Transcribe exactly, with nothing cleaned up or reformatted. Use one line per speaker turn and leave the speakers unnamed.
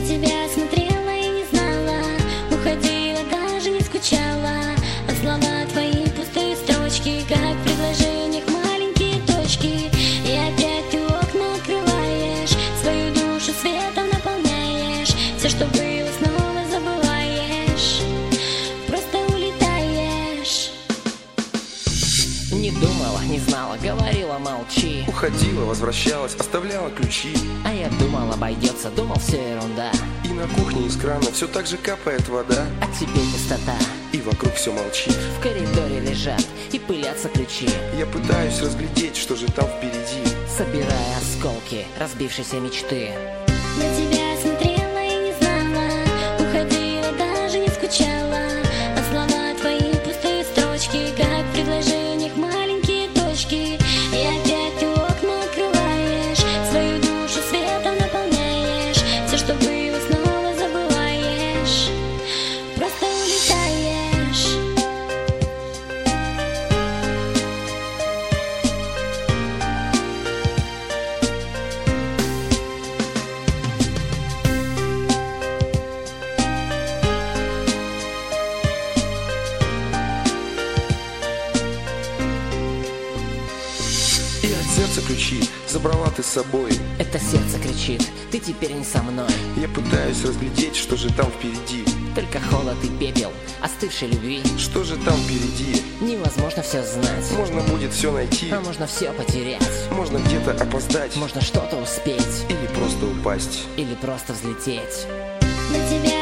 тебя смотрела и не знала, уходила, даже не скучала. А слова твои пустые строчки, как в предложениях маленькие точки. И опять ты окна открываешь, свою душу светом наполняешь. Все, что было, снова забываешь, просто улетаешь.
Не думала, не знала, говорила молчи.
Уходила, возвращалась, оставляла ключи.
А я думал, обойдется, думал, все ерунда.
И на кухне из крана все так же капает вода.
А теперь пустота,
И вокруг все молчит.
в коридоре лежат и пылятся ключи.
Я пытаюсь разглядеть, что же там впереди.
Собирая осколки разбившейся мечты.
На тебя смотрела и не знала, уходила, даже не скучала. А слова твои пустые строчки, как в предложениях маленькие точки. И опять ты окна открываешь, свою душу светом наполняешь. Все, что было, снова забываешь, просто улетаешь.
И от сердца ключи забрала ты с собой.
Это сердце кричит, ты теперь не со мной.
Я пытаюсь разглядеть, что же там впереди.
Только холод и пепел остывшей любви.
Что же там впереди?
Невозможно все знать,
Можно будет все найти.
а можно все потерять.
Можно где-то опоздать.
Можно что-то успеть
Или просто упасть.
или просто взлететь.
На тебя